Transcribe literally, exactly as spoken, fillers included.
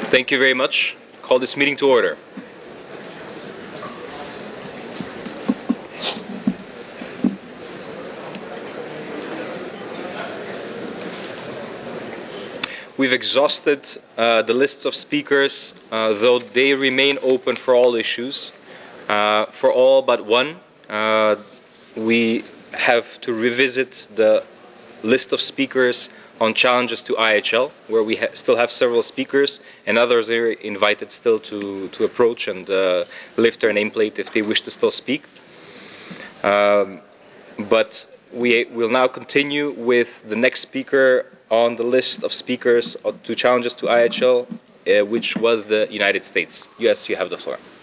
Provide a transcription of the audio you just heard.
Thank you very much. Call this meeting to order. We've exhausted uh, the lists of speakers, uh, though they remain open for all issues. Uh, for all but one, uh, we have to revisit the list of speakers on challenges to I H L, where we ha still have several speakers, and others are invited still to, to approach and uh, lift their nameplate if they wish to still speak. Um, but we will now continue with the next speaker on the list of speakers to challenges to I H L, uh, which was the United States. Yes, you have the floor.